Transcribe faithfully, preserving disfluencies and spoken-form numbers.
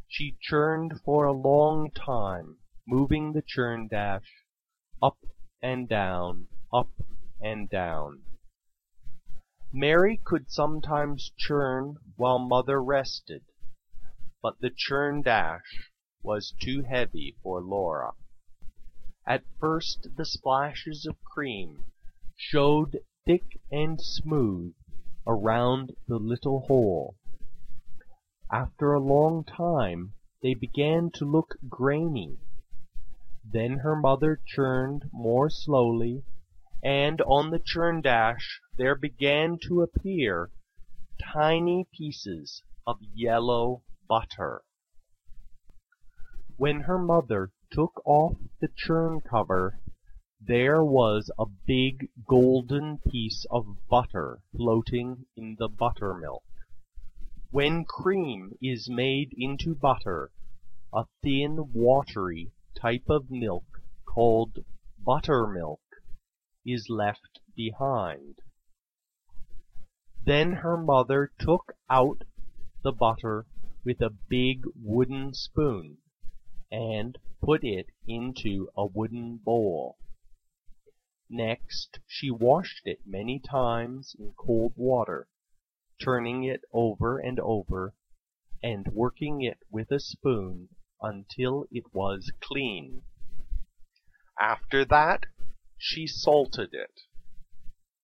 She churned for a long time, moving the churn dash up and down, up and down. Mary could sometimes churn while Mother rested, but the churn dash was too heavy for Laura. At first the splashes of cream showed thick and smooth around the little hole. After a long time they began to look grainy. Then her mother churned more slowly, and on the churn dash there began to appear tiny pieces of yellow butter. When her mother took off the churn cover, there was a big golden piece of butter floating in the buttermilk. When cream is made into butter, a thin, watery type of milk called buttermilk is left behind. Then her mother took out the butter with a big wooden spoon and put it into a wooden bowl. Next she washed it many times in cold water, turning it over and over and working it with a spoon until it was clean. After that she salted it.